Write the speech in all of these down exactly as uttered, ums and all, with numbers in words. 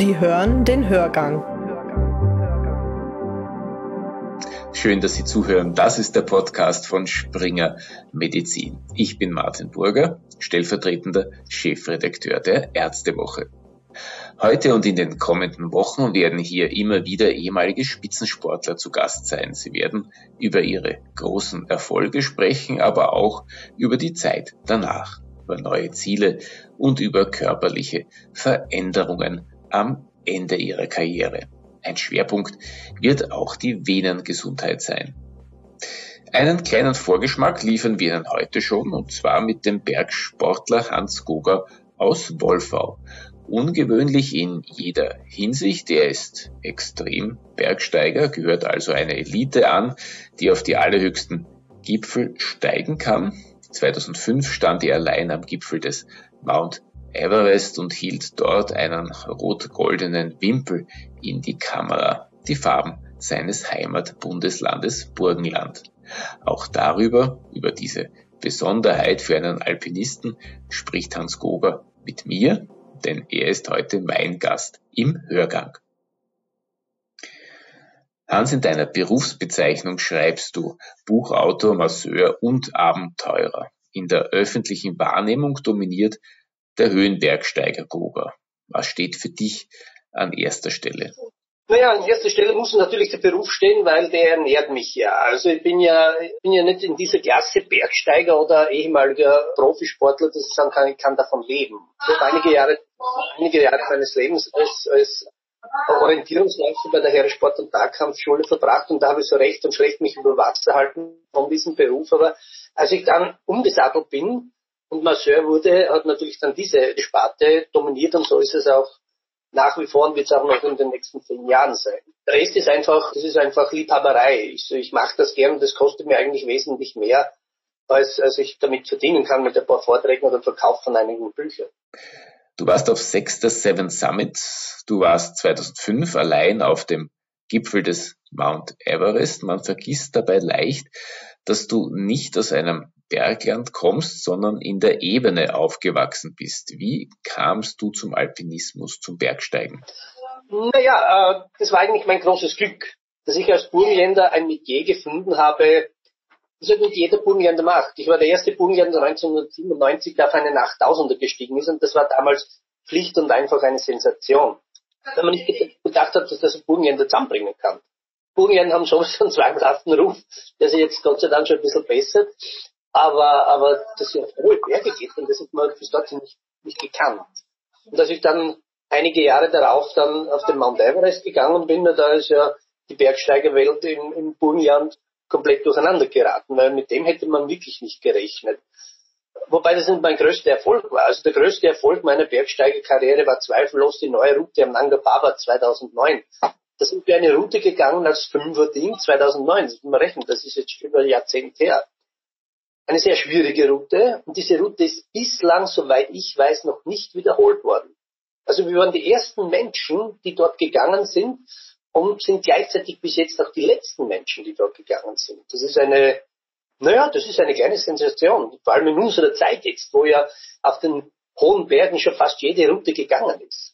Sie hören den Hörgang. Schön, dass Sie zuhören. Das ist der Podcast von Springer Medizin. Ich bin Martin Burger, stellvertretender Chefredakteur der Ärztewoche. Heute und in den kommenden Wochen werden hier immer wieder ehemalige Spitzensportler zu Gast sein. Sie werden über ihre großen Erfolge sprechen, aber auch über die Zeit danach, über neue Ziele und über körperliche Veränderungen am Ende ihrer Karriere. Ein Schwerpunkt wird auch die Venengesundheit sein. Einen kleinen Vorgeschmack liefern wir Ihnen heute schon, und zwar mit dem Bergsportler Hans Goger aus Wolfau. Ungewöhnlich in jeder Hinsicht, er ist extrem Bergsteiger, gehört also einer Elite an, die auf die allerhöchsten Gipfel steigen kann. zweitausendfünf stand er allein am Gipfel des Mount Everest und hielt dort einen rot-goldenen Wimpel in die Kamera, die Farben seines Heimatbundeslandes Burgenland. Auch darüber, über diese Besonderheit für einen Alpinisten, spricht Hans Goger mit mir, denn er ist heute mein Gast im Hörgang. Hans, in deiner Berufsbezeichnung schreibst du Buchautor, Masseur und Abenteurer. In der öffentlichen Wahrnehmung dominiert der Höhenbergsteiger Goger. Was steht für dich an erster Stelle? Naja, an erster Stelle muss natürlich der Beruf stehen, weil der ernährt mich ja. Also ich bin ja, ich bin ja nicht in dieser Klasse Bergsteiger oder ehemaliger Profisportler, dass ich sagen kann, ich kann davon leben. Ich habe einige Jahre, einige Jahre meines Lebens als, als Orientierungsläufer bei der Heeresport- und Tagkampfschule verbracht, und da habe ich so recht und schlecht mich über Wasser halten von diesem Beruf. Aber als ich dann umgesattelt bin und Masseur wurde, hat natürlich dann diese Sparte dominiert, und so ist es auch nach wie vor und wird es auch noch in den nächsten zehn Jahren sein. Der Rest ist einfach, das ist einfach Liebhaberei. Ich, ich mache das gern, und das kostet mir eigentlich wesentlich mehr, als, als ich damit verdienen kann mit ein paar Vorträgen oder Verkauf von einigen Büchern. Du warst auf sechs der Seven Summit. Du warst zweitausendfünf allein auf dem Gipfel des Mount Everest. Man vergisst dabei leicht, dass du nicht aus einem Bergland kommst, sondern in der Ebene aufgewachsen bist. Wie kamst du zum Alpinismus, zum Bergsteigen? Naja, äh, das war eigentlich mein großes Glück, dass ich als Burgenländer ein Metier gefunden habe, das halt nicht jeder Burgenländer macht. Ich war der erste Burgenländer neunzehnhundertsiebenundneunzig, der auf einen achttausender gestiegen ist, und das war damals schlicht und einfach eine Sensation. Wenn man nicht gedacht hat, dass das ein Burgenländer zusammenbringen kann. Burgenländer haben schon einen zweifelhaften Ruf, der sich jetzt Gott sei Dank schon ein bisschen bessert. Aber, aber, dass sie auf hohe Berge geht, und das hat man bis dato nicht, nicht gekannt. Und als ich dann einige Jahre darauf dann auf den Mount Everest gegangen bin, da ist ja die Bergsteigerwelt im, im Burgenland komplett durcheinander geraten, weil mit dem hätte man wirklich nicht gerechnet. Wobei das nicht mein größter Erfolg war. Also der größte Erfolg meiner Bergsteigerkarriere war zweifellos die neue Route am Nanga Parbat zweitausendneun. Da sind wir eine Route gegangen als Fünfer-Team zweitausendneun. Das muss man rechnen, das ist jetzt über ein Jahrzehnt her. Eine sehr schwierige Route, und diese Route ist bislang, soweit ich weiß, noch nicht wiederholt worden. Also wir waren die ersten Menschen, die dort gegangen sind, und sind gleichzeitig bis jetzt auch die letzten Menschen, die dort gegangen sind. Das ist eine, naja, das ist eine kleine Sensation, vor allem in unserer Zeit jetzt, wo ja auf den hohen Bergen schon fast jede Route gegangen ist.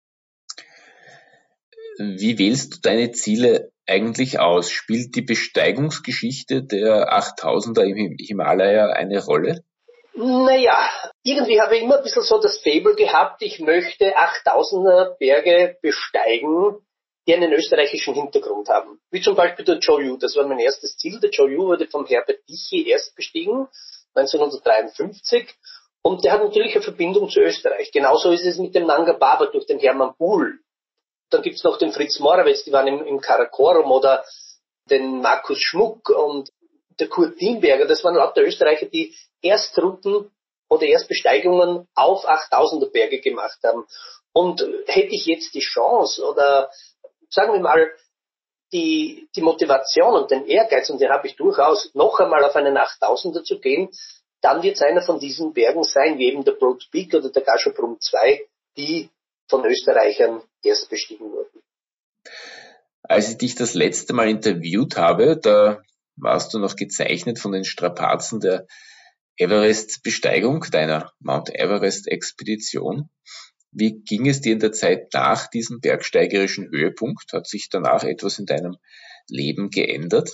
Wie wählst du deine Ziele eigentlich aus? Spielt die Besteigungsgeschichte der achttausender im Himalaya eine Rolle? Naja, irgendwie habe ich immer ein bisschen so das Faible gehabt, ich möchte achttausender Berge besteigen, die einen österreichischen Hintergrund haben. Wie zum Beispiel der Joyu, das war mein erstes Ziel. Der Joyu wurde vom Herbert Tichy erst bestiegen, neunzehnhundertdreiundfünfzig, und der hat natürlich eine Verbindung zu Österreich. Genauso ist es mit dem Nanga Parbat durch den Hermann Buhl. Dann gibt's noch den Fritz Morawetz, die waren im, im Karakorum, oder den Markus Schmuck und der Kurt Dienberger. Das waren lauter Österreicher, die Erstrunden oder Erstbesteigungen auf achttausender Berge gemacht haben. Und hätte ich jetzt die Chance oder sagen wir mal die, die Motivation und den Ehrgeiz, und den habe ich durchaus, noch einmal auf einen achttausender zu gehen, dann wird es einer von diesen Bergen sein, wie eben der Broad Peak oder der Gasherbrum zwei, die von Österreichern erst bestiegen wurden. Als ich dich das letzte Mal interviewt habe, da warst du noch gezeichnet von den Strapazen der Everest-Besteigung, deiner Mount Everest-Expedition. Wie ging es dir in der Zeit nach diesem bergsteigerischen Höhepunkt? Hat sich danach etwas in deinem Leben geändert?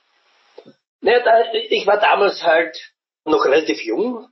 Naja, da, ich war damals halt noch relativ jung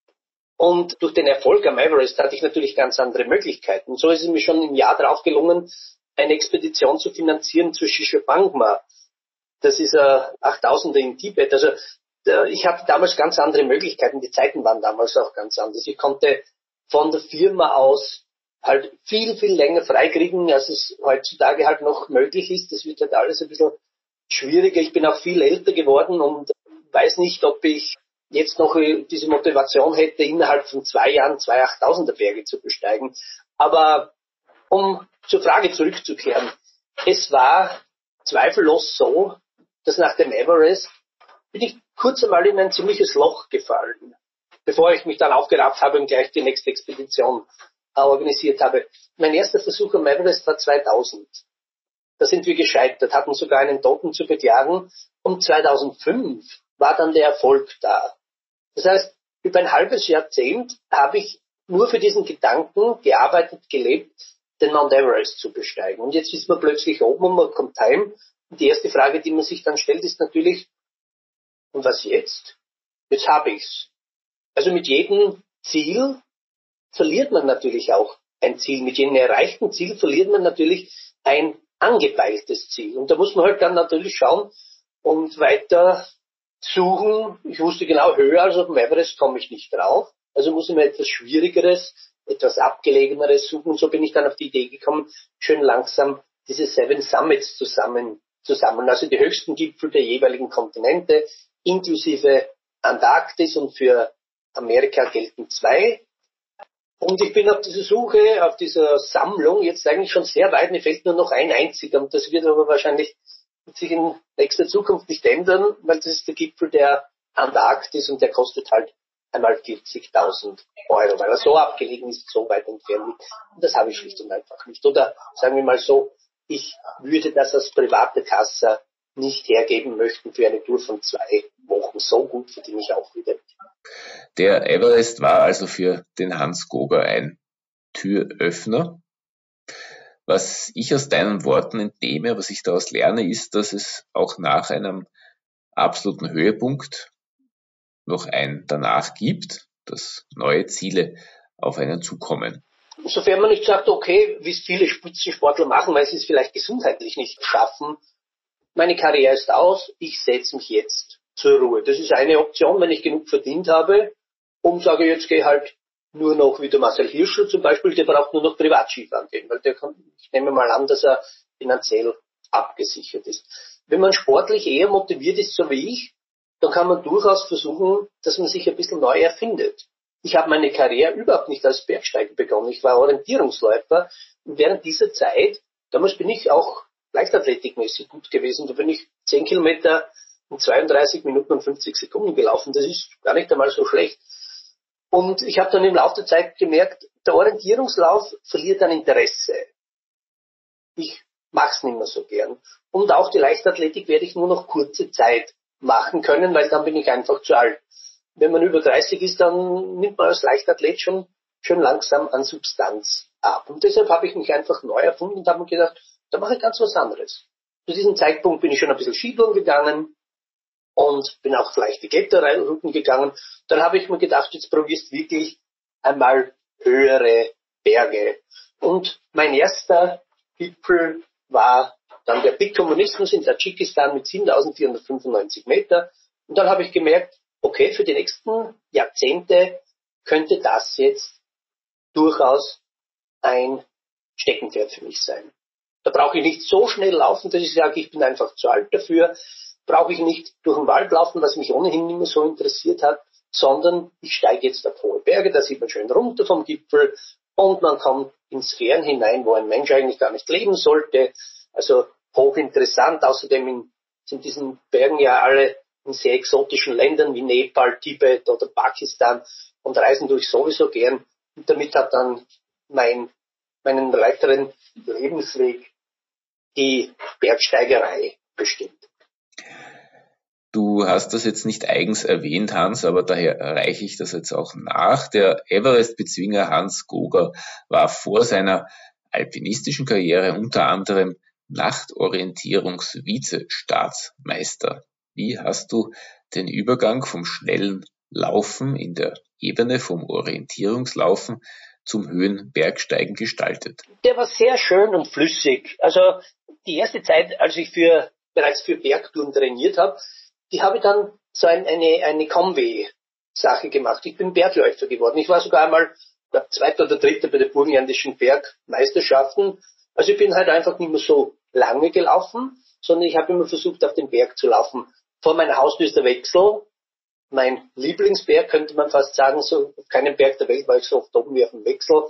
und durch den Erfolg am Everest hatte ich natürlich ganz andere Möglichkeiten. So ist es mir schon im Jahr darauf gelungen, eine Expedition zu finanzieren zu Shishapangma. Das ist ein achttausender in Tibet. Also ich hatte damals ganz andere Möglichkeiten. Die Zeiten waren damals auch ganz anders. Ich konnte von der Firma aus halt viel, viel länger freikriegen, als es heutzutage halt noch möglich ist. Das wird halt alles ein bisschen schwieriger. Ich bin auch viel älter geworden und weiß nicht, ob ich jetzt noch diese Motivation hätte, innerhalb von zwei Jahren zwei achttausender Berge zu besteigen. Aber um zur Frage zurückzukehren, es war zweifellos so, dass nach dem Everest bin ich kurz einmal in ein ziemliches Loch gefallen, bevor ich mich dann aufgerafft habe und gleich die nächste Expedition organisiert habe. Mein erster Versuch am Everest war zweitausend. Da sind wir gescheitert, hatten sogar einen Toten zu beklagen. Und zweitausendfünf war dann der Erfolg da. Das heißt, über ein halbes Jahrzehnt habe ich nur für diesen Gedanken gearbeitet, gelebt, den Mount Everest zu besteigen. Und jetzt ist man plötzlich oben und man kommt heim. Und die erste Frage, die man sich dann stellt, ist natürlich, und was jetzt? Jetzt habe ich's. Also mit jedem Ziel verliert man natürlich auch ein Ziel. Mit jedem erreichten Ziel verliert man natürlich ein angepeiltes Ziel. Und da muss man halt dann natürlich schauen und weiter suchen. Ich wusste genau, höher als auf dem Everest komme ich nicht drauf. Also muss ich mir etwas Schwierigeres, etwas Abgelegeneres suchen. Und so bin ich dann auf die Idee gekommen, schön langsam diese Seven Summits zusammen zu sammeln. Also die höchsten Gipfel der jeweiligen Kontinente, inklusive Antarktis, und für Amerika gelten zwei. Und ich bin auf dieser Suche, auf dieser Sammlung jetzt eigentlich schon sehr weit. Mir fehlt nur noch ein einziger, und das wird aber wahrscheinlich sich in nächster Zukunft nicht ändern, weil das ist der Gipfel der Antarktis und der kostet halt einmal vierzigtausend Euro, weil er so abgelegen ist, so weit entfernt liegt. Und das habe ich schlicht und einfach nicht. Oder sagen wir mal so, ich würde das als private Kasse nicht hergeben möchten für eine Tour von zwei Wochen. So gut verdiene ich auch wieder. Der Everest war also für den Hans Goger ein Türöffner. Was ich aus deinen Worten entnehme, was ich daraus lerne, ist, dass es auch nach einem absoluten Höhepunkt noch ein danach gibt, dass neue Ziele auf einen zukommen. Sofern man nicht sagt, okay, wie es viele Spitzensportler machen, weil sie es vielleicht gesundheitlich nicht schaffen, meine Karriere ist aus, ich setze mich jetzt zur Ruhe. Das ist eine Option, wenn ich genug verdient habe, und sage, jetzt gehe halt nur noch wie der Marcel Hirscher zum Beispiel, der braucht nur noch Privatskifahren gehen, weil der kann, ich nehme mal an, dass er finanziell abgesichert ist. Wenn man sportlich eher motiviert ist, so wie ich, dann kann man durchaus versuchen, dass man sich ein bisschen neu erfindet. Ich habe meine Karriere überhaupt nicht als Bergsteiger begonnen. Ich war Orientierungsläufer, und während dieser Zeit, damals bin ich auch leichtathletikmäßig gut gewesen. Da bin ich zehn Kilometer in zweiunddreißig Minuten und fünfzig Sekunden gelaufen. Das ist gar nicht einmal so schlecht. Und ich habe dann im Laufe der Zeit gemerkt, der Orientierungslauf verliert an Interesse. Ich mache es nicht mehr so gern. Und auch die Leichtathletik werde ich nur noch kurze Zeit machen können, weil dann bin ich einfach zu alt. Wenn man über dreißig ist, dann nimmt man als Leichtathlet schon, schon langsam an Substanz ab. Und deshalb habe ich mich einfach neu erfunden und habe mir gedacht, da mache ich ganz was anderes. Zu diesem Zeitpunkt bin ich schon ein bisschen Skitouren gegangen und bin auch leichte Kletterrouten gegangen. Dann habe ich mir gedacht, jetzt probierst du wirklich einmal höhere Berge. Und mein erster Gipfel war dann der Big Kommunismus in Tadschikistan mit siebentausendvierhundertfünfundneunzig Meter. Und dann habe ich gemerkt, okay, für die nächsten Jahrzehnte könnte das jetzt durchaus ein Steckenpferd für mich sein. Da brauche ich nicht so schnell laufen, dass ich sage, ich bin einfach zu alt dafür. Brauche ich nicht durch den Wald laufen, was mich ohnehin nicht mehr so interessiert hat, sondern ich steige jetzt auf hohe Berge, da sieht man schön runter vom Gipfel und man kommt in Sphären hinein, wo ein Mensch eigentlich gar nicht leben sollte. Also hochinteressant. Außerdem in, sind diesen Bergen ja alle in sehr exotischen Ländern wie Nepal, Tibet oder Pakistan, und reisen durch sowieso gern. Und damit hat dann mein, meinen weiteren Lebensweg die Bergsteigerei bestimmt. Du hast das jetzt nicht eigens erwähnt, Hans, aber daher reiche ich das jetzt auch nach. Der Everest-Bezwinger Hans Goger war vor seiner alpinistischen Karriere unter anderem Nachtorientierungs-Vize-Staatsmeister. Wie hast du den Übergang vom schnellen Laufen in der Ebene, vom Orientierungslaufen zum Höhenbergsteigen gestaltet? Der war sehr schön und flüssig. Also die erste Zeit, als ich für bereits für Bergtouren trainiert habe, die habe ich dann so ein, eine, eine Kombi-Sache gemacht. Ich bin Bergläufer geworden. Ich war sogar einmal der Zweiter oder Dritter bei den burgenländischen Bergmeisterschaften. Also ich bin halt einfach nicht mehr so lange gelaufen, sondern ich habe immer versucht, auf den Berg zu laufen. Vor meiner Haustür ist der Wechsel. Mein Lieblingsberg, könnte man fast sagen. So auf keinem Berg der Welt war ich so oft oben wie auf dem Wechsel.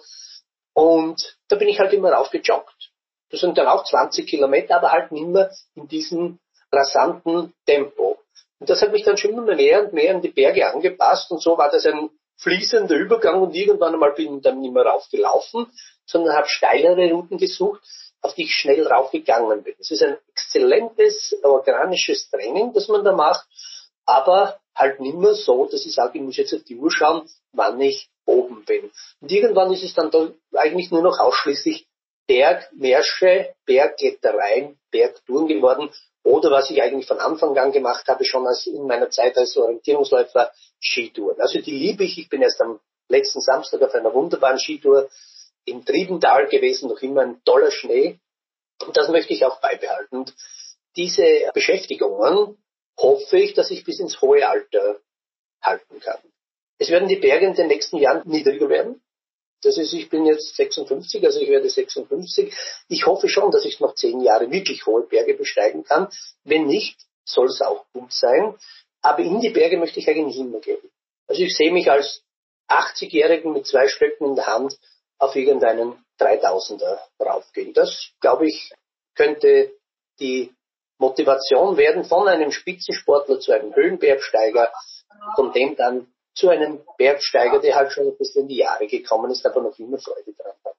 Und da bin ich halt immer raufgejoggt. Das sind dann auch zwanzig Kilometer, aber halt nicht mehr in diesem rasanten Tempo. Und das hat mich dann schon immer mehr und mehr an die Berge angepasst. Und so war das ein fließender Übergang. Und irgendwann einmal bin ich dann nicht mehr raufgelaufen, sondern habe steilere Routen gesucht, auf die ich schnell raufgegangen bin. Es ist ein exzellentes organisches Training, das man da macht, aber halt nicht mehr so, dass ich sage, ich muss jetzt auf die Uhr schauen, wann ich oben bin. Und irgendwann ist es dann da eigentlich nur noch ausschließlich Bergmärsche, Bergklettereien, Bergtouren geworden. Oder was ich eigentlich von Anfang an gemacht habe, schon als in meiner Zeit als Orientierungsläufer, Skitouren. Also die liebe ich. Ich bin erst am letzten Samstag auf einer wunderbaren Skitour im Triebental gewesen, noch immer ein toller Schnee. Und das möchte ich auch beibehalten. Und diese Beschäftigungen hoffe ich, dass ich bis ins hohe Alter halten kann. Es werden die Berge in den nächsten Jahren niedriger werden. Das ist, ich bin jetzt sechsundfünfzig, also ich werde sechsundfünfzig. Ich hoffe schon, dass ich noch zehn Jahre wirklich hohe Berge besteigen kann. Wenn nicht, soll es auch gut sein. Aber in die Berge möchte ich eigentlich immer gehen. Also ich sehe mich als achtzigjährigen mit zwei Stöcken in der Hand auf irgendeinen dreitausender raufgehen. Das, glaube ich, könnte die Motivation werden von einem Spitzensportler zu einem Höhenbergsteiger, von dem dann zu einem Bergsteiger, der halt schon ein bisschen in die Jahre gekommen ist, aber noch immer Freude daran hat.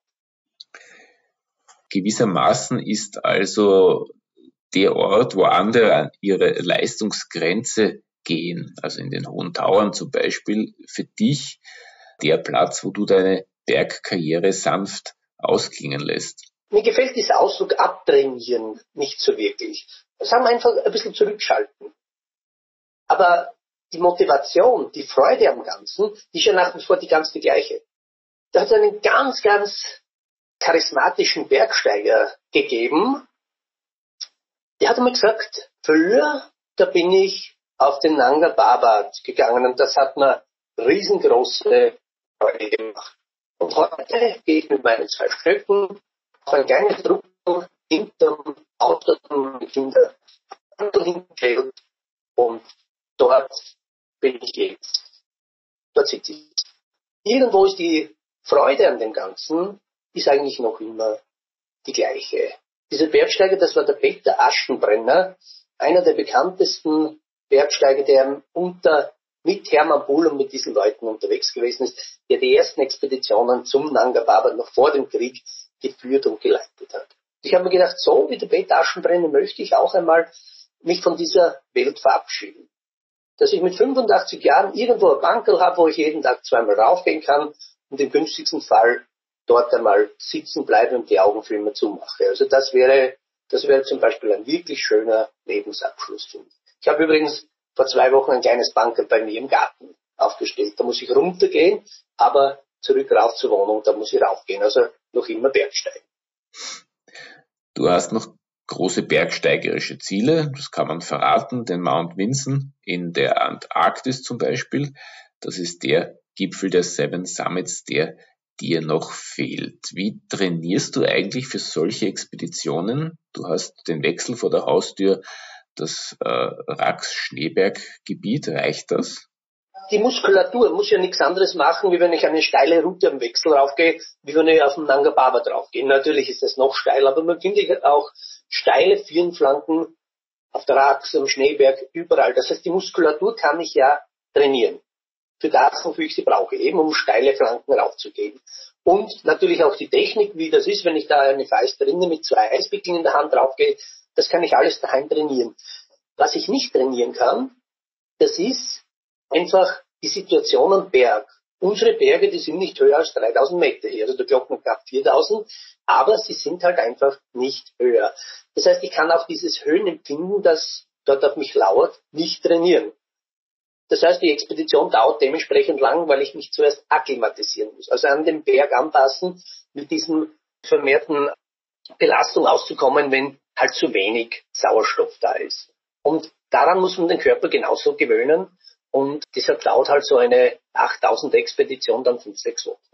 Gewissermaßen ist also der Ort, wo andere an ihre Leistungsgrenze gehen, also in den Hohen Tauern zum Beispiel, für dich der Platz, wo du deine Bergkarriere sanft ausklingen lässt. Mir gefällt dieser Ausdruck abtrainieren nicht so wirklich. Sagen wir einfach ein bisschen zurückschalten. Aber die Motivation, die Freude am Ganzen, die ist ja nach wie vor die ganz die gleiche. Da hat es einen ganz, ganz charismatischen Bergsteiger gegeben. Der hat mir gesagt, früher, da bin ich auf den Nanga Parbat gegangen und das hat mir riesengroße Freude gemacht. Und heute gehe ich mit meinen zwei Stöcken auf ein kleines Drucken hinterm Auto mit Kindern hingestellt und dort bin ich jetzt. Dort sitze ich. Irgendwo ist die Freude an dem Ganzen, ist eigentlich noch immer die gleiche. Dieser Bergsteiger, das war der Peter Aschenbrenner, einer der bekanntesten Bergsteiger, der unter, mit Hermann Buhl und mit diesen Leuten unterwegs gewesen ist, der die ersten Expeditionen zum Nanga Parbat noch vor dem Krieg geführt und geleitet hat. Ich habe mir gedacht, so wie der Peter Aschenbrenner möchte ich auch einmal mich von dieser Welt verabschieden. Dass ich mit fünfundachtzig Jahren irgendwo ein Bankerl habe, wo ich jeden Tag zweimal raufgehen kann und im günstigsten Fall dort einmal sitzen bleibe und die Augen für immer zumache. Also das wäre, das wäre zum Beispiel ein wirklich schöner Lebensabschluss für mich. Ich habe übrigens vor zwei Wochen ein kleines Bankerl bei mir im Garten aufgestellt. Da muss ich runtergehen, aber zurück rauf zur Wohnung, da muss ich raufgehen. Also noch immer Bergsteigen. Du hast noch große bergsteigerische Ziele, das kann man verraten, den Mount Vinson in der Antarktis zum Beispiel. Das ist der Gipfel der Seven Summits, der dir noch fehlt. Wie trainierst du eigentlich für solche Expeditionen? Du hast den Wechsel vor der Haustür, das äh, Rax-Schneeberg-Gebiet, reicht das? Die Muskulatur muss ja nichts anderes machen, wie wenn ich eine steile Route am Wechsel raufgehe, wie wenn ich auf den Nanga Parbat draufgehe. Natürlich ist das noch steil, aber man findet auch steile Firnflanken auf der Rax, am Schneeberg, überall. Das heißt, die Muskulatur kann ich ja trainieren. Für das, wofür ich sie brauche, eben um steile Flanken raufzugehen. Und natürlich auch die Technik, wie das ist, wenn ich da eine feiste Rinde mit zwei Eiswickeln in der Hand draufgehe, das kann ich alles daheim trainieren. Was ich nicht trainieren kann, das ist einfach die Situation am Berg. Unsere Berge, die sind nicht höher als dreitausend Meter hier, also der Glocken knapp viertausend, aber sie sind halt einfach nicht höher. Das heißt, ich kann auch dieses Höhenempfinden, das dort auf mich lauert, nicht trainieren. Das heißt, die Expedition dauert dementsprechend lang, weil ich mich zuerst akklimatisieren muss. Also an den Berg anpassen, mit diesem vermehrten Belastung auszukommen, wenn halt zu wenig Sauerstoff da ist. Und daran muss man den Körper genauso gewöhnen. Und deshalb dauert halt so eine achttausend Expedition dann fünf, sechs Wochen.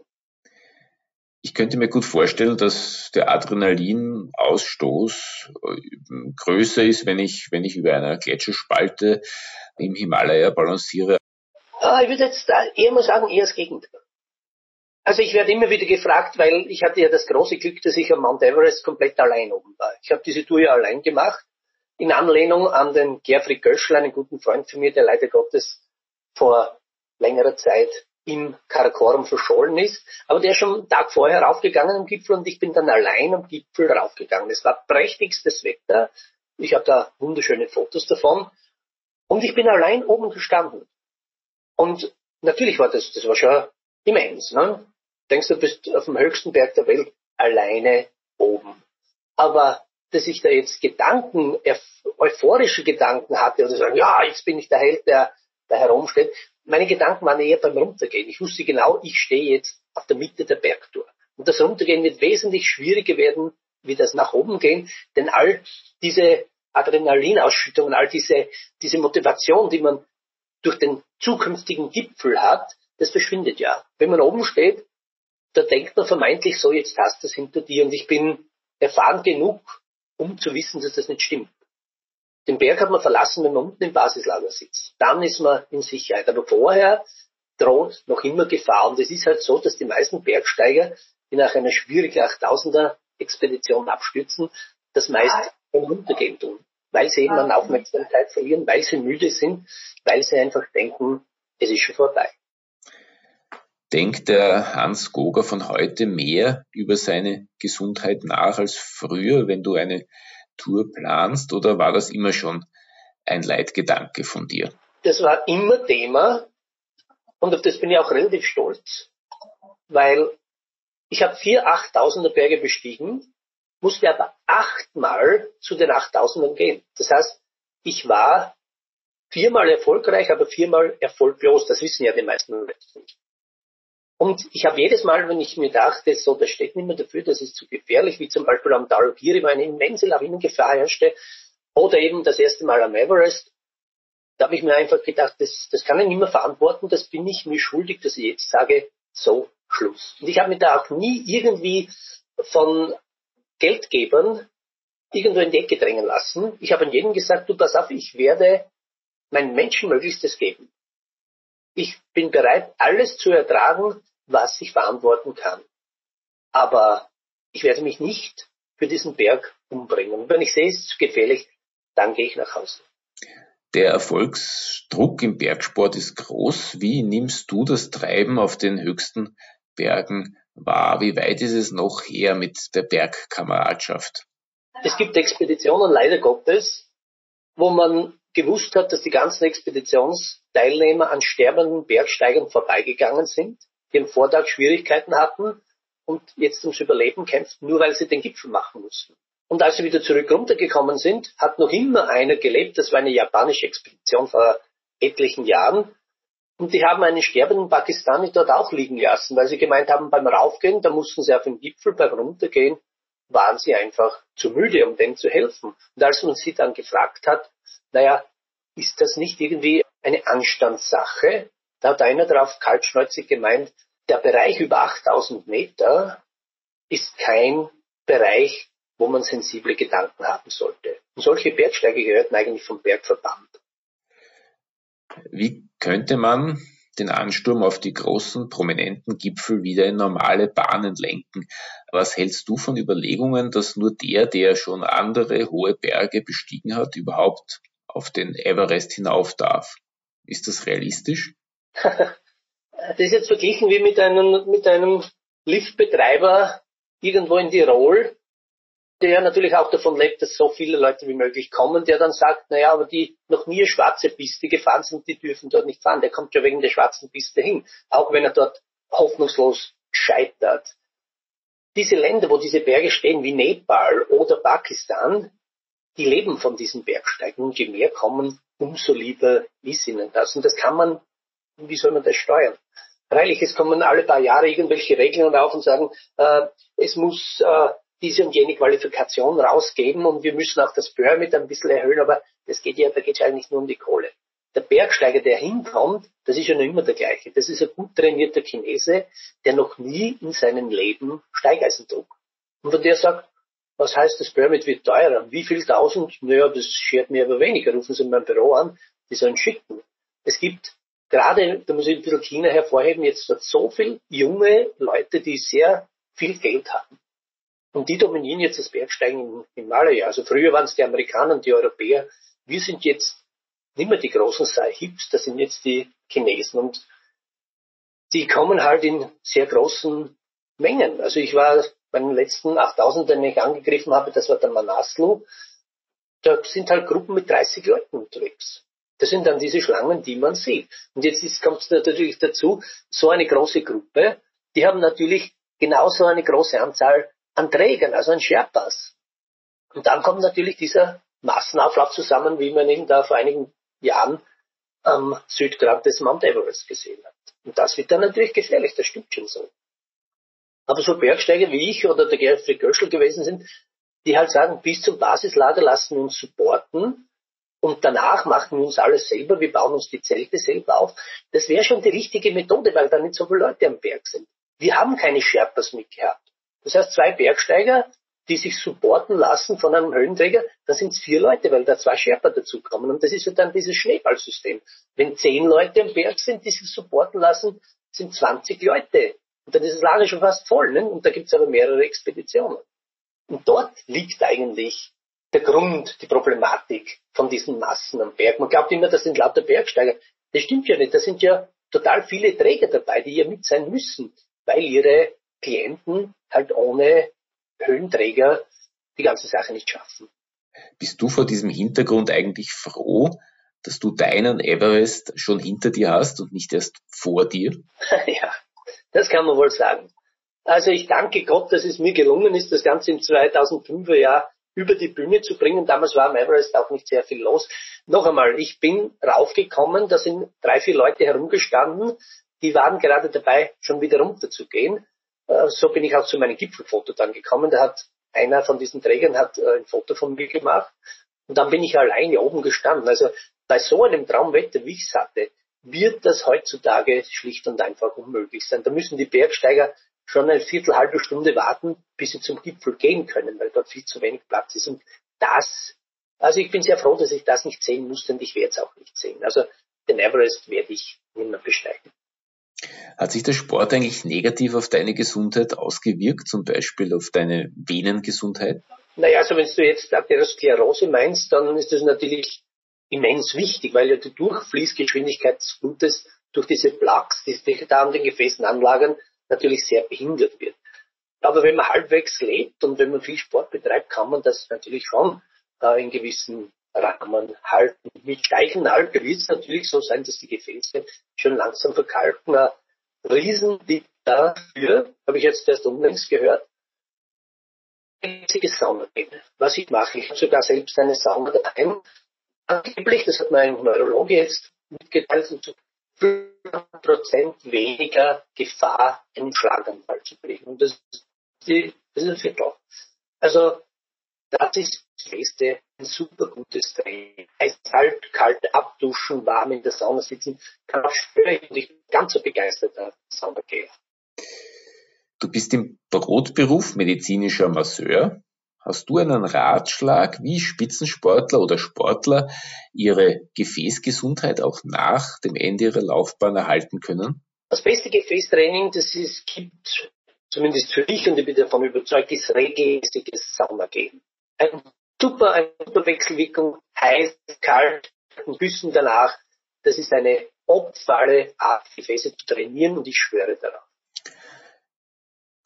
Ich könnte mir gut vorstellen, dass der Adrenalinausstoß größer ist, wenn ich, wenn ich über einer Gletscherspalte im Himalaya balanciere. Ah, ich würde jetzt eher mal sagen, eher das Gegenteil. Also ich werde immer wieder gefragt, weil ich hatte ja das große Glück, dass ich am Mount Everest komplett allein oben war. Ich habe diese Tour ja allein gemacht, in Anlehnung an den Gerfried Göschel, einen guten Freund von mir, der leider Gottes vor längerer Zeit im Karakorum verschollen ist, aber der ist schon einen Tag vorher raufgegangen am Gipfel und ich bin dann allein am Gipfel raufgegangen. Es war prächtigstes Wetter, ich habe da wunderschöne Fotos davon und ich bin allein oben gestanden. Und natürlich war das, das war schon immens, ne? Denkst du, bist auf dem höchsten Berg der Welt alleine oben. Aber dass ich da jetzt Gedanken, euphorische Gedanken hatte oder sagen, ja, jetzt bin ich der Held, der da herumsteht. Meine Gedanken waren eher beim Runtergehen. Ich wusste genau, ich stehe jetzt auf der Mitte der Bergtour. Und das Runtergehen wird wesentlich schwieriger werden, wie das nach oben gehen, denn all diese Adrenalinausschüttungen, all diese, diese Motivation, die man durch den zukünftigen Gipfel hat, das verschwindet ja. Wenn man oben steht, da denkt man vermeintlich so, jetzt hast du es hinter dir und ich bin erfahren genug, um zu wissen, dass das nicht stimmt. Den Berg hat man verlassen, wenn man unten im Basislager sitzt. Dann ist man in Sicherheit. Aber vorher droht noch immer Gefahr. Und es ist halt so, dass die meisten Bergsteiger, die nach einer schwierigen achttausender Expedition abstürzen, das meist beim Runtergehen tun. Weil sie eben an Aufmerksamkeit verlieren, weil sie müde sind, weil sie einfach denken, es ist schon vorbei. Denkt der Hans Goger von heute mehr über seine Gesundheit nach als früher, wenn du eine Tour planst, oder war das immer schon ein Leitgedanke von dir? Das war immer Thema und auf das bin ich auch relativ stolz, weil ich habe vier achttausender Berge bestiegen, musste aber achtmal zu den achttausendern gehen. Das heißt, ich war viermal erfolgreich, aber viermal erfolglos. Das wissen ja die meisten Leute nicht. Und ich habe jedes Mal, wenn ich mir dachte, so, das steht nicht mehr dafür, das ist zu gefährlich, wie zum Beispiel am Dalogiri, wo eine immense Lawinengefahr herrschte, oder eben das erste Mal am Everest, da habe ich mir einfach gedacht, das, das kann ich nicht mehr verantworten, das bin ich mir schuldig, dass ich jetzt sage, so, Schluss. Und ich habe mich da auch nie irgendwie von Geldgebern irgendwo in die Ecke drängen lassen. Ich habe an jedem gesagt, du pass auf, ich werde mein Menschenmöglichstes geben. Ich bin bereit, alles zu ertragen, was ich verantworten kann. Aber ich werde mich nicht für diesen Berg umbringen. Und wenn ich sehe, es ist gefährlich, dann gehe ich nach Hause. Der Erfolgsdruck im Bergsport ist groß. Wie nimmst du das Treiben auf den höchsten Bergen wahr? Wie weit ist es noch her mit der Bergkameradschaft? Es gibt Expeditionen, leider Gottes, wo man gewusst hat, dass die ganzen Expeditionsteilnehmer an sterbenden Bergsteigern vorbeigegangen sind, die am Vortag Schwierigkeiten hatten und jetzt ums Überleben kämpften, nur weil sie den Gipfel machen mussten. Und als sie wieder zurück runtergekommen sind, hat noch immer einer gelebt, das war eine japanische Expedition vor etlichen Jahren, und die haben einen sterbenden Pakistani dort auch liegen lassen, weil sie gemeint haben, beim Raufgehen, da mussten sie auf den Gipfel, beim Runtergehen waren sie einfach zu müde, um dem zu helfen. Und als man sie dann gefragt hat, naja, ist das nicht irgendwie eine Anstandssache? Da hat einer drauf kaltschnäuzig gemeint, der Bereich über achttausend Meter ist kein Bereich, wo man sensible Gedanken haben sollte. Und solche Bergsteiger gehörten eigentlich vom Bergverband. Wie könnte man den Ansturm auf die großen, prominenten Gipfel wieder in normale Bahnen lenken? Was hältst du von Überlegungen, dass nur der, der schon andere hohe Berge bestiegen hat, überhaupt auf den Everest hinauf darf? Ist das realistisch? Das ist jetzt verglichen wie mit einem, mit einem Liftbetreiber irgendwo in Tirol, der natürlich auch davon lebt, dass so viele Leute wie möglich kommen, der dann sagt, naja, aber die noch nie eine schwarze Piste gefahren sind, die dürfen dort nicht fahren. Der kommt ja wegen der schwarzen Piste hin, auch wenn er dort hoffnungslos scheitert. Diese Länder, wo diese Berge stehen, wie Nepal oder Pakistan, die leben von diesen Bergsteigen. Und je mehr kommen, umso lieber ist ihnen das. Und das kann man, wie soll man das steuern? Freilich, es kommen alle paar Jahre irgendwelche Regeln auf und sagen, äh, es muss äh, diese und jene Qualifikation rausgeben und wir müssen auch das Permit ein bisschen erhöhen, aber das geht ja, da geht es eigentlich nur um die Kohle. Der Bergsteiger, der hinkommt, das ist ja noch immer der gleiche. Das ist ein gut trainierter Chinese, der noch nie in seinem Leben Steigeisen trug. Und wenn der sagt, was heißt, das Permit wird teurer? Wie viel tausend? Naja, das schert mir aber weniger. Rufen Sie mein Büro an, die sollen schicken. Es gibt gerade, da muss ich ein bisschen China hervorheben, jetzt so viele junge Leute, die sehr viel Geld haben. Und die dominieren jetzt das Bergsteigen im Himalaya. Also früher waren es die Amerikaner und die Europäer. Wir sind jetzt nicht mehr die großen Sahibs, das sind jetzt die Chinesen. Und die kommen halt in sehr großen Mengen. Also ich war bei den letzten achttausend, den ich angegriffen habe, das war der Manaslu. Da sind halt Gruppen mit dreißig Leuten unterwegs. Das sind dann diese Schlangen, die man sieht. Und jetzt kommt es natürlich dazu, so eine große Gruppe, die haben natürlich genauso eine große Anzahl an Trägern, also an Sherpas. Und dann kommt natürlich dieser Massenauflauf zusammen, wie man ihn da vor einigen Jahren am Südgrat des Mount Everest gesehen hat. Und das wird dann natürlich gefährlich, das stimmt schon so. Aber so Bergsteiger wie ich oder der Gerfried Göschel gewesen sind, die halt sagen, bis zum Basislager lassen wir uns supporten und danach machen wir uns alles selber, wir bauen uns die Zelte selber auf. Das wäre schon die richtige Methode, weil da nicht so viele Leute am Berg sind. Wir haben keine Sherpas mitgehabt. Das heißt, zwei Bergsteiger, die sich supporten lassen von einem Höhenträger, da sind es vier Leute, weil da zwei Sherpa dazukommen. Und das ist ja dann dieses Schneeballsystem. Wenn zehn Leute am Berg sind, die sich supporten lassen, sind zwanzig Leute. Und dann ist das Lager schon fast voll. Ne? Und da gibt es aber mehrere Expeditionen. Und dort liegt eigentlich der Grund, die Problematik von diesen Massen am Berg. Man glaubt immer, das sind lauter Bergsteiger. Das stimmt ja nicht. Da sind ja total viele Träger dabei, die ja mit sein müssen, weil ihre Klienten halt ohne Höhenträger die ganze Sache nicht schaffen. Bist du vor diesem Hintergrund eigentlich froh, dass du deinen Everest schon hinter dir hast und nicht erst vor dir? Ja, das kann man wohl sagen. Also ich danke Gott, dass es mir gelungen ist, das Ganze im zweitausendfünfer Jahr über die Bühne zu bringen. Damals war am Everest auch nicht sehr viel los. Noch einmal, ich bin raufgekommen, da sind drei, vier Leute herumgestanden, die waren gerade dabei, schon wieder runterzugehen. So bin ich auch zu meinem Gipfelfoto dann gekommen. Da hat einer von diesen Trägern hat ein Foto von mir gemacht und dann bin ich alleine oben gestanden. Also bei so einem Traumwetter, wie ich es hatte, wird das heutzutage schlicht und einfach unmöglich sein. Da müssen die Bergsteiger schon eine Viertel, halbe Stunde warten, bis sie zum Gipfel gehen können, weil dort viel zu wenig Platz ist. Und das, also ich bin sehr froh, dass ich das nicht sehen musste und ich werde es auch nicht sehen. Also den Everest werde ich nicht mehr besteigen. Hat sich der Sport eigentlich negativ auf deine Gesundheit ausgewirkt, zum Beispiel auf deine Venengesundheit? Naja, also wenn du jetzt Arteriosklerose meinst, dann ist das natürlich immens wichtig, weil ja die Durchfließgeschwindigkeit des Blutes durch diese Plaques, die sich da an den Gefäßen anlagern, natürlich sehr behindert wird. Aber wenn man halbwegs lebt und wenn man viel Sport betreibt, kann man das natürlich schon äh, in gewissen Rahmen halten. Mit steigenden Alter wird es natürlich so sein, dass die Gefäße schon langsam verkalken. Ein Riesentipp dafür, habe ich jetzt erst unlängst gehört, einziges Sauna gehen. Was ich mache, ich habe sogar selbst eine Sauna daheim. Angeblich, das hat mein Neurologe jetzt mitgeteilt, zu fünf Prozent weniger Gefahr, einen Schlaganfall zu kriegen. Und das ist, die, das ist ein Viertel. Also, das ist das Beste, ein super gutes Training. Heißt kalt, kalt abduschen, warm in der Sauna sitzen, kann auch schwören und ich bin ganz so begeisterter Saunageher. Du bist im Brotberuf medizinischer Masseur. Hast du einen Ratschlag, wie Spitzensportler oder Sportler ihre Gefäßgesundheit auch nach dem Ende ihrer Laufbahn erhalten können? Das beste Gefäßtraining, das es gibt, zumindest für mich, und ich bin davon überzeugt, ist regelmäßiges Saunagehen. Ein super, eine super Wechselwirkung, heiß, kalt, und Küssen danach. Das ist eine optimale Art, Gefäße zu trainieren und ich schwöre darauf.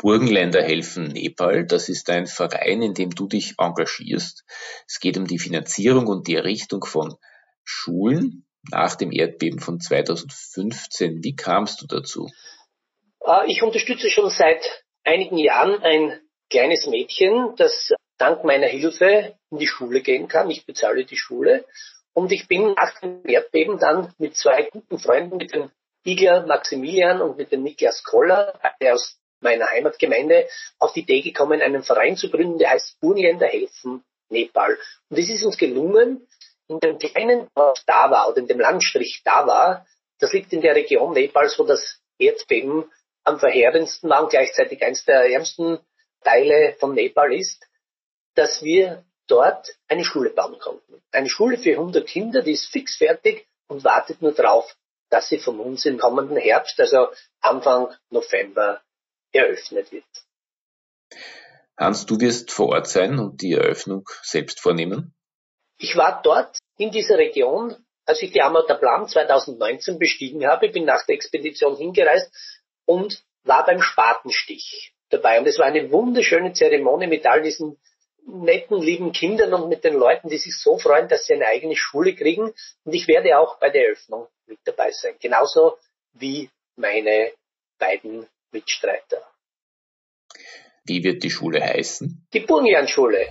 Burgenländer helfen Nepal, das ist ein Verein, in dem du dich engagierst. Es geht um die Finanzierung und die Errichtung von Schulen nach dem Erdbeben von zweitausendfünfzehn. Wie kamst du dazu? Ich unterstütze schon seit einigen Jahren ein kleines Mädchen, das dank meiner Hilfe in die Schule gehen kann. Ich bezahle die Schule. Und ich bin nach dem Erdbeben dann mit zwei guten Freunden, mit dem Igor Maximilian und mit dem Niklas Koller, der aus meiner Heimatgemeinde, auf die Idee gekommen, einen Verein zu gründen, der heißt Burgenländer helfen Nepal. Und es ist uns gelungen, in dem kleinen Dorf Dawa oder in dem Landstrich Dawa, das liegt in der Region Nepals, wo das Erdbeben am verheerendsten war und gleichzeitig eines der ärmsten Teile von Nepal ist, dass wir dort eine Schule bauen konnten. Eine Schule für hundert Kinder, die ist fix fertig und wartet nur darauf, dass sie von uns im kommenden Herbst, also Anfang November, eröffnet wird. Hans, du wirst vor Ort sein und die Eröffnung selbst vornehmen? Ich war dort in dieser Region, als ich die Amata Plan zweitausendneunzehn bestiegen habe, bin nach der Expedition hingereist und war beim Spatenstich dabei. Und es war eine wunderschöne Zeremonie mit all diesen netten, lieben Kindern und mit den Leuten, die sich so freuen, dass sie eine eigene Schule kriegen. Und ich werde auch bei der Eröffnung mit dabei sein. Genauso wie meine beiden Mitstreiter. Wie wird die Schule heißen? Die Burgenlandschule.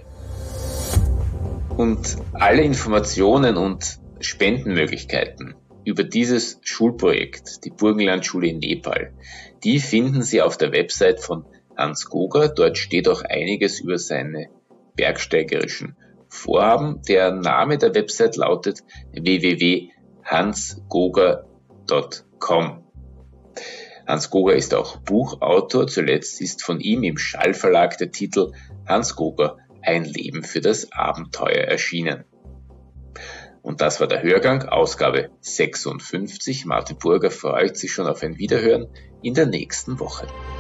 Und alle Informationen und Spendenmöglichkeiten über dieses Schulprojekt, die Burgenlandschule in Nepal, die finden Sie auf der Website von Hans Goger. Dort steht auch einiges über seine bergsteigerischen Vorhaben. Der Name der Website lautet w w w punkt hans goger punkt com. Hans Goger ist auch Buchautor. Zuletzt ist von ihm im Schall Verlag der Titel Hans Goger, ein Leben für das Abenteuer erschienen. Und das war der Hörgang, Ausgabe sechsundfünfzig. Martin Burger freut sich schon auf ein Wiederhören in der nächsten Woche.